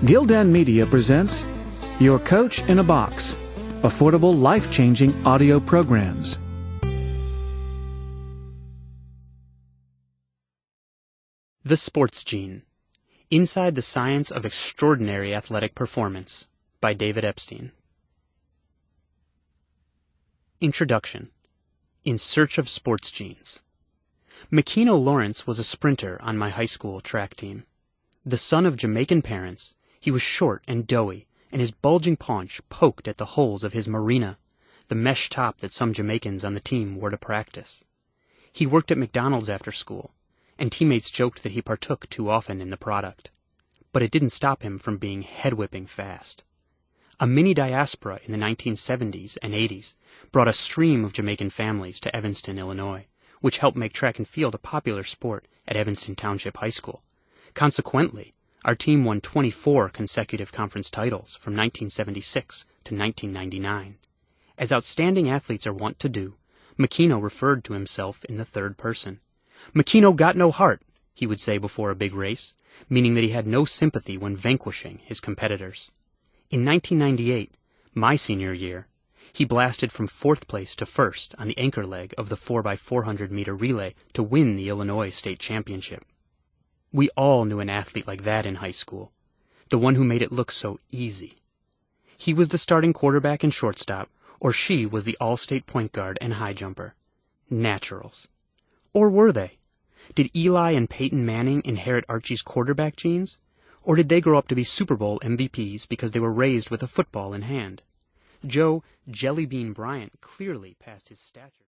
Gildan Media presents Your Coach in a Box, affordable, life-changing audio programs. The Sports Gene, Inside the Science of Extraordinary Athletic Performance, by David Epstein. Introduction. In Search of Sports Genes. Makino Lawrence was a sprinter on my high school track team. The son of Jamaican parents, he was short and doughy, and his bulging paunch poked at the holes of his marina, the mesh top that some Jamaicans on the team wore to practice. He worked at McDonald's after school, and teammates joked that he partook too often in the product. But it didn't stop him from being head-whipping fast. A mini diaspora in the 1970s and 80s brought a stream of Jamaican families to Evanston, Illinois, which helped make track and field a popular sport at Evanston Township High School. Consequently, our team won 24 consecutive conference titles from 1976 to 1999. As outstanding athletes are wont to do, Makino referred to himself in the third person. "Makino got no heart," he would say before a big race, meaning that he had no sympathy when vanquishing his competitors. In 1998, my senior year, he blasted from fourth place to first on the anchor leg of the 4x400-meter relay to win the Illinois State Championship. We all knew an athlete like that in high school, the one who made it look so easy. He was the starting quarterback and shortstop, or she was the all-state point guard and high jumper. Naturals. Or were they? Did Eli and Peyton Manning inherit Archie's quarterback genes? Or did they grow up to be Super Bowl MVPs because they were raised with a football in hand? Joe Jellybean Bryant clearly passed his stature.